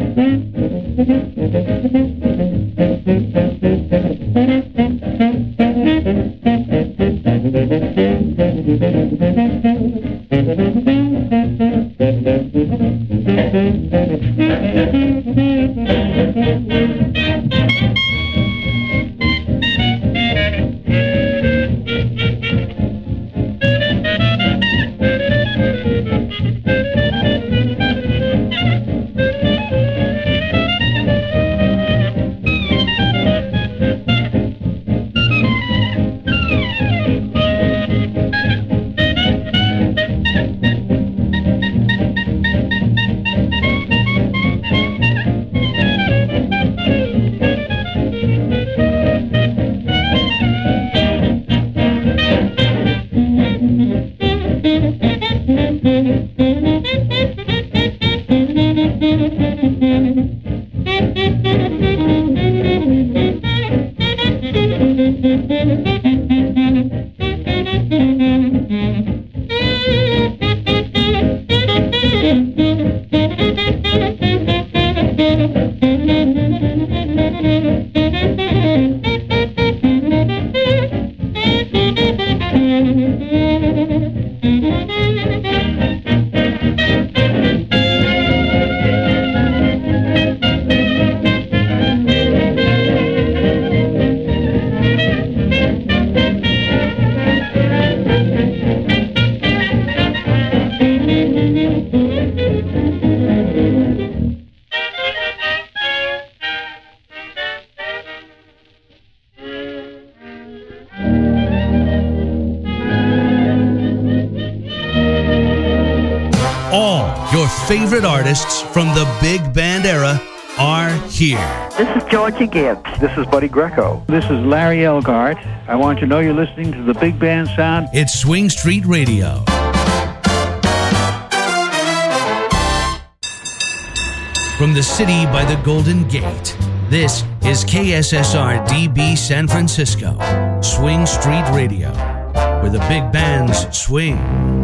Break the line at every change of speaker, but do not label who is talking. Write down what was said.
Favorite artists from the big band era are here.
This is Georgia Gibbs.
This is Buddy Greco.
This is Larry Elgart. I want you to know you're listening to the big band sound.
It's Swing Street Radio. From the city by the Golden Gate, this is KSSR DB San Francisco, Swing Street Radio, where the big bands swing.